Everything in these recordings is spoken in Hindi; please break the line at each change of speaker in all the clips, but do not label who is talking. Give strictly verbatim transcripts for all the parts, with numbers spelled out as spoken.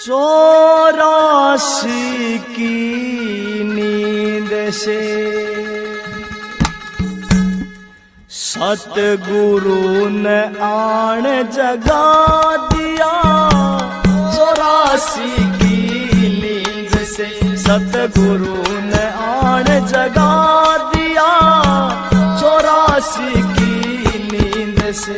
चौरासी की नींद से सतगुरु ने आण जगा दिया। चौरासी की नींद से सतगुरु ने आण जगा दिया। चौरासी की नींद से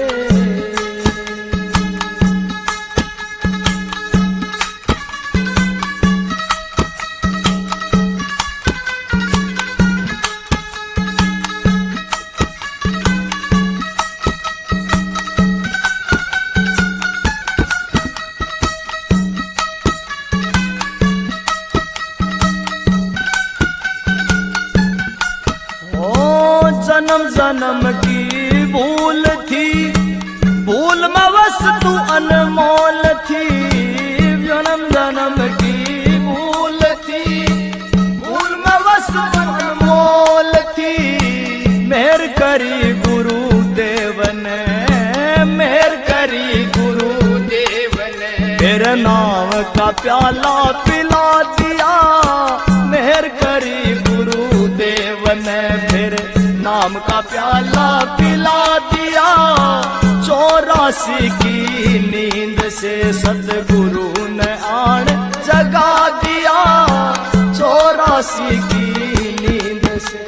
जन्म जन्म की भूल थी, भूल में बस तू अनमोल थी। जन्म जन्म की भूल थी, भूल में बस अनमोल थी। मेहर करी गुरुदेव ने, मेहर करी गुरुदेव ने, तेरे नाम का प्याला पिला दिया। मेहर करी गुरुदेव ने, तेरे नाम का प्याला पिला दिया। चौरासी की नींद से सतगुरु ने आण जगा दिया। चौरासी की नींद से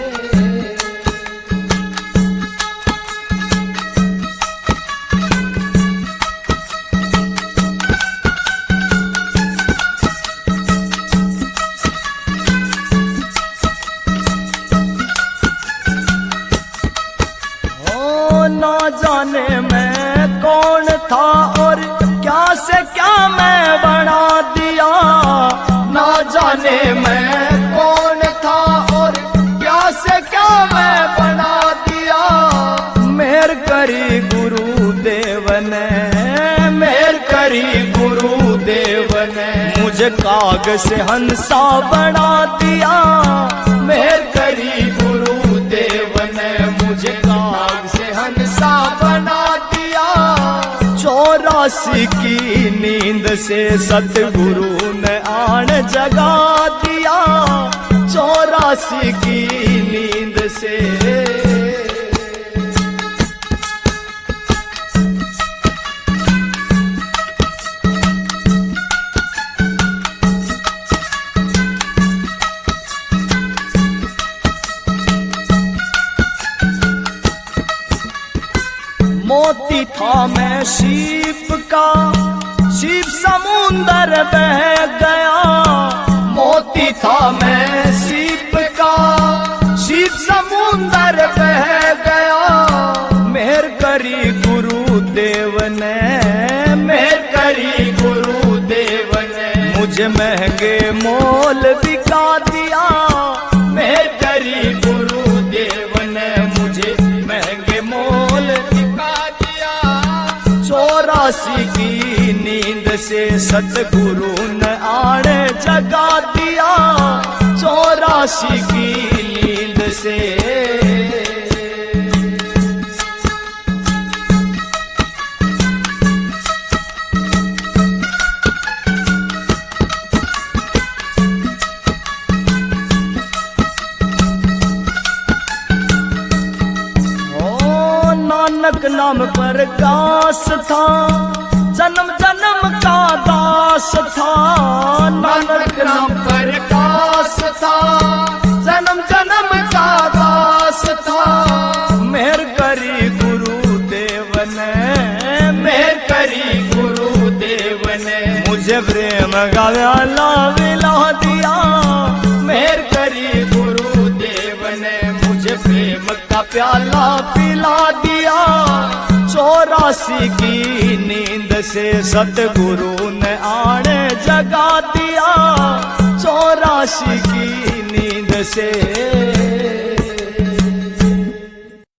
ना जाने मैं कौन था और क्या से क्या मैं बना दिया। ना जाने मैं कौन था और क्या से क्या मैं बना दिया। मेहर करी गुरुदेव ने, मेहर करी गुरुदेव ने, मुझे काग से हंसा बना दिया। मेहर करी गुरुदेव ने, मुझे काग से हंसा बना दिया। चौरासी की नींद से सतगुरु ने आण जगा दिया। चौरासी की नींद से मोती था मैं सीप का, सीप समुंदर बह गया। मोती था मैं सीप का, सीप समुंदर बह गया। मेहर करी गुरुदेव ने, मेहर करी गुरुदेव ने, मुझे महंगे मोल बिका दिया। मेहर करी गुरुदेव ने, मुझे महंगे मोल चौरासी की नींद से सतगुरु ने आण जगा दिया। चौरासी की नींद से नानक नाम प्रकाश था, जन्म जन्म का दास था। नानक नाम प्रकाश था, जन्म जन्म का दास था। मेहर करी गुरुदेव ने, मेहर करी गुरुदेव ने, मुझे प्रेम का प्याला पिला दिया। मेहर करी गुरुदेव ने, मुझे प्रेम का प्याला पिला दिया। चौरासी की नींद से सतगुरु ने आण जगा दिया। चौरासी की नींद से